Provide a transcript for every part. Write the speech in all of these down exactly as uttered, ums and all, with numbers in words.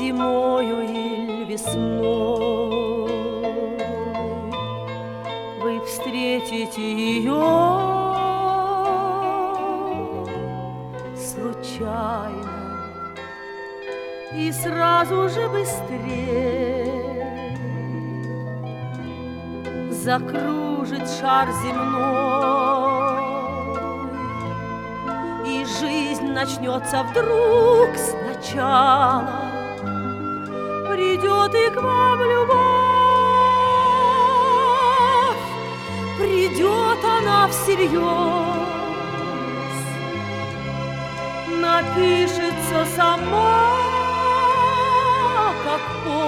зимою или весной вы встретите ее случайно и сразу же быстрее закружит шар земной, и жизнь начнется вдруг сначала. Придет и к вам любовь, придет она всерьез, напишется сама, как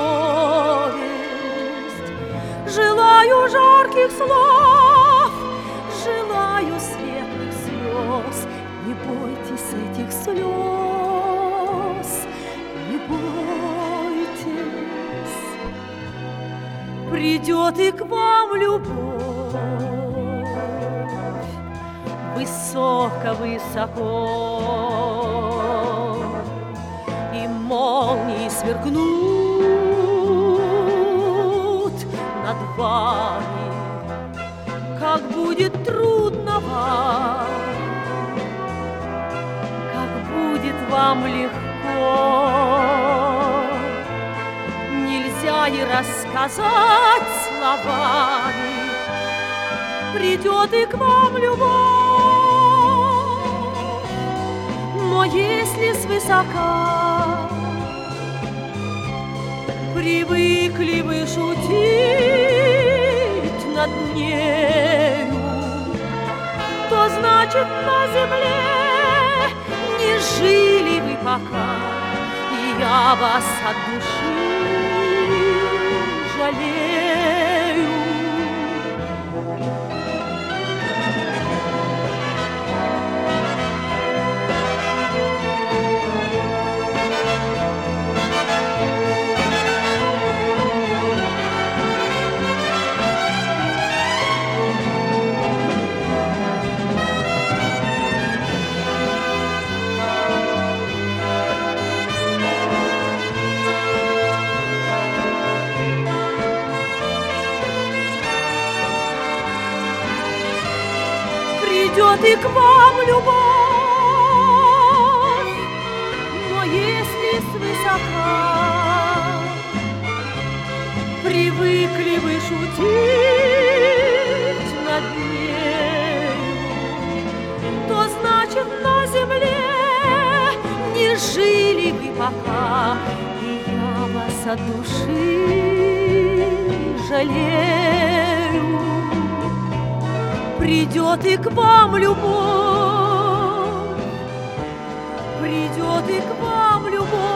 повесть. Желаю жарких слов, желаю светлых слез. Не бойтесь этих слез, не бойтесь. Придет и к вам любовь высоко-высоко, и молнии сверкнут над вами. Как будет трудно вам, как будет вам легко, нельзя и рассказать словами. Придет и к вам любовь, но если свысока привыкли вы шутить над нею, то значит на земле не жили вы пока, и я вас от души жалею. Придет и к вам любовь, но если свысока привыкли вы шутить над нею, то значит на земле не жили вы пока, и я вас от души жалею. Придет и к вам любовь, придет и к вам любовь.